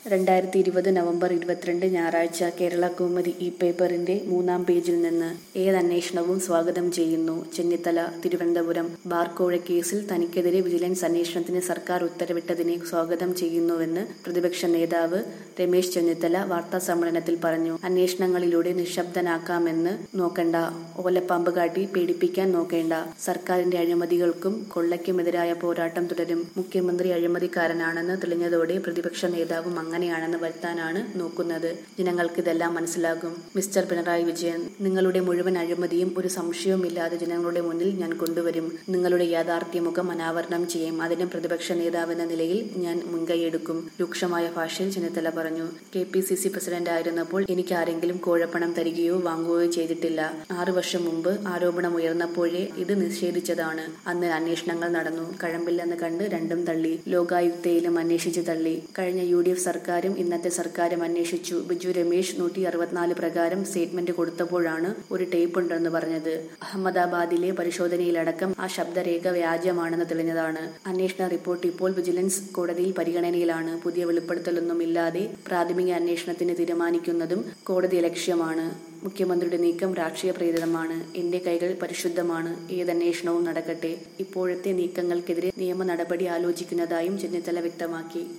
2020 November 22 ഞായറാഴ്ച കേരള കൗമുദി പേപ്പറിന്റെ 3-ാം പേജിൽ നിന്ന് ഏതന്വേഷണവും സ്വാഗതം ചെയ്യുന്നു ചെന്നിത്തല. തിരുവനന്തപുരം ബാർക്കോഴ കേസിൽ തനിക്കെതിരെ വിജിലൻസ് അന്വേഷണത്തിന് സർക്കാർ ഉത്തരവിട്ടതിനെ സ്വാഗതം ചെയ്യുന്നുവെന്ന് പ്രതിപക്ഷ നേതാവ് രമേശ് ചെന്നിത്തല വാർത്താസമ്മേളനത്തിൽ പറഞ്ഞു. അന്വേഷണങ്ങളിലൂടെ നിശബ്ദനാക്കാമെന്ന് നോക്കണ്ട, ഓലപ്പാമ്പ് കാട്ടി പേടിപ്പിക്കാൻ നോക്കേണ്ട. സർക്കാരിന്റെ അഴിമതികൾക്കും കൊള്ളയ്ക്കുമെതിരായ പോരാട്ടം തുടരും. മുഖ്യമന്ത്രി അഴിമതിക്കാരനാണെന്ന് തെളിഞ്ഞതോടെ പ്രതിപക്ഷ നേതാവും അങ്ങനെയാണെന്ന് വരുത്താനാണ് നോക്കുന്നത്. ജനങ്ങൾക്കിതെല്ലാം മനസ്സിലാകും. മിസ്റ്റർ പിണറായി വിജയൻ, നിങ്ങളുടെ മുഴുവൻ അഴിമതിയും ഒരു സംശയവുമില്ലാതെ ജനങ്ങളുടെ മുന്നിൽ ഞാൻ കൊണ്ടുവരും. നിങ്ങളുടെ യാഥാർത്ഥ്യമുഖം അനാവരണം ചെയ്യും. അതിന് പ്രതിപക്ഷ നേതാവെന്ന നിലയിൽ ഞാൻ മുൻകൈയെടുക്കും. രൂക്ഷമായ ഭാഷയിൽ ചെന്നിത്തല പറഞ്ഞു. KPCC പ്രസിഡന്റായിരുന്നപ്പോൾ എനിക്ക് ആരെങ്കിലും കോഴപ്പണം തരികയോ വാങ്ങുകയോ ചെയ്തിട്ടില്ല. 6 വർഷം മുമ്പ് ആരോപണമുയർന്നപ്പോഴേ ഇത് നിഷേധിച്ചതാണ്. അന്ന് അന്വേഷണങ്ങൾ നടന്നു. കഴമ്പില്ലെന്ന് കണ്ട് രണ്ടും തള്ളി. ലോകായുക്തയിലും അന്വേഷിച്ച് തള്ളി. കഴിഞ്ഞ UDF സർക്കാരും ഇന്നത്തെ സർക്കാരും അന്വേഷിച്ചു. ബിജു രമേശ് 164 പ്രകാരം സ്റ്റേറ്റ്മെന്റ് കൊടുത്തപ്പോഴാണ് ഒരു ടേപ്പ് ഉണ്ടെന്ന് പറഞ്ഞത്. അഹമ്മദാബാദിലെ പരിശോധനയിലടക്കം ആ ശബ്ദരേഖ വ്യാജമാണെന്ന് തെളിഞ്ഞതാണ്. അന്വേഷണ റിപ്പോർട്ട് ഇപ്പോൾ വിജിലൻസ് കോടതിയിൽ പരിഗണനയിലാണ്. പുതിയ വെളിപ്പെടുത്തലൊന്നുമില്ലാതെ പ്രാഥമിക അന്വേഷണത്തിന് തീരുമാനിക്കുന്നതും കോടതി ലക്ഷ്യമാണ്. മുഖ്യമന്ത്രിയുടെ നീക്കം രാഷ്ട്രീയ പ്രേരിതമാണ്. എന്റെ കൈകൾ പരിശുദ്ധമാണ്. ഏതന്വേഷണവും നടക്കട്ടെ. ഇപ്പോഴത്തെ നീക്കങ്ങൾക്കെതിരെ നിയമ നടപടി ആലോചിക്കുന്നതായും ചെന്നിത്തല വ്യക്തമാക്കി.